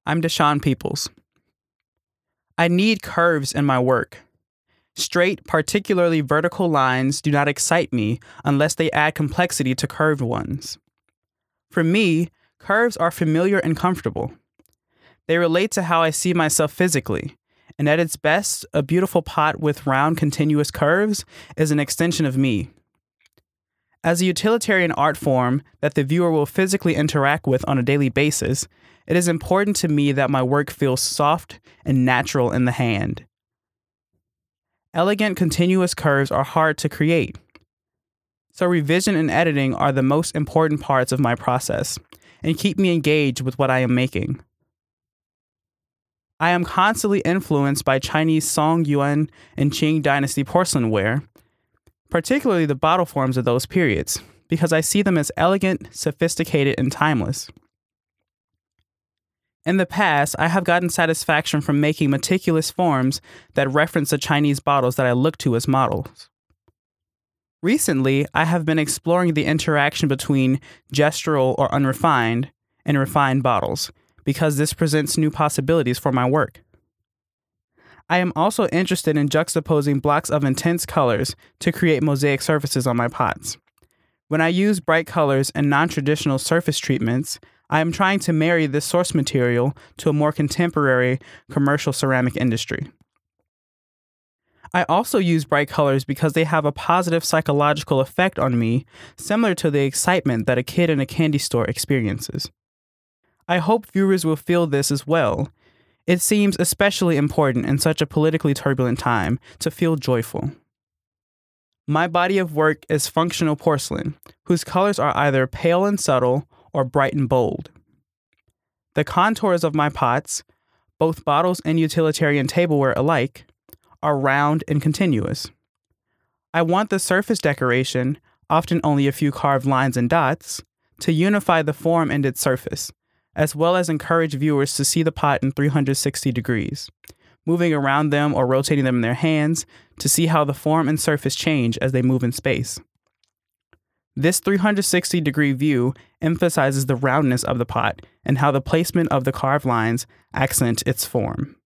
I'm Deshaun Peoples. I need curves in my work. Straight, particularly vertical lines do not excite me unless they add complexity to curved ones. For me, curves are familiar and comfortable. They relate to how I see myself physically, and at its best, a beautiful pot with round, continuous curves is an extension of me. As a utilitarian art form that the viewer will physically interact with on a daily basis, it is important to me that my work feels soft and natural in the hand. Elegant, continuous curves are hard to create. So revision and editing are the most important parts of my process and keep me engaged with what I am making. I am constantly influenced by Chinese Song Yuan and Qing Dynasty porcelain ware, particularly the bottle forms of those periods, because I see them as elegant, sophisticated, and timeless. In the past, I have gotten satisfaction from making meticulous forms that reference the Chinese bottles that I look to as models. Recently, I have been exploring the interaction between gestural or unrefined and refined bottles, because this presents new possibilities for my work. I am also interested in juxtaposing blocks of intense colors to create mosaic surfaces on my pots. When I use bright colors and non-traditional surface treatments, I am trying to marry this source material to a more contemporary commercial ceramic industry. I also use bright colors because they have a positive psychological effect on me, similar to the excitement that a kid in a candy store experiences. I hope viewers will feel this as well. It seems especially important in such a politically turbulent time to feel joyful. My body of work is functional porcelain, whose colors are either pale and subtle or bright and bold. The contours of my pots, both bottles and utilitarian tableware alike, are round and continuous. I want the surface decoration, often only a few carved lines and dots, to unify the form and its surface, as well as encourage viewers to see the pot in 360 degrees, moving around them or rotating them in their hands to see how the form and surface change as they move in space. This 360-degree view emphasizes the roundness of the pot and how the placement of the carved lines accent its form.